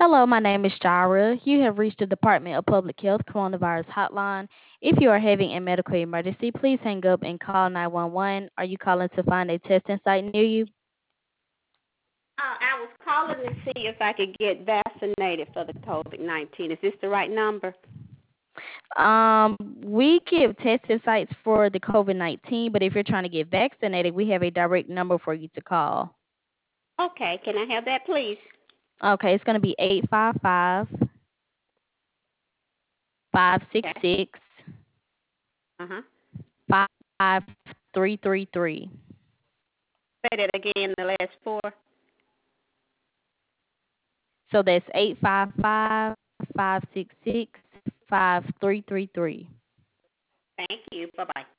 Hello, my name is Shara. You have reached the Department of Public Health Coronavirus Hotline. If you are having a medical emergency, please hang up and call 911. Are you calling to find a testing site near you? I was calling to see if I could get vaccinated for the COVID-19. Is this the right number? We give testing sites for the COVID-19, but if you're trying to get vaccinated, we have a direct number for you to call. Okay, can I have that, please? Okay, it's going to be 855 five six Okay. six Uh-huh. 5333. Say that again, the last four. So that's 855 566 5333. Thank you. Bye-bye.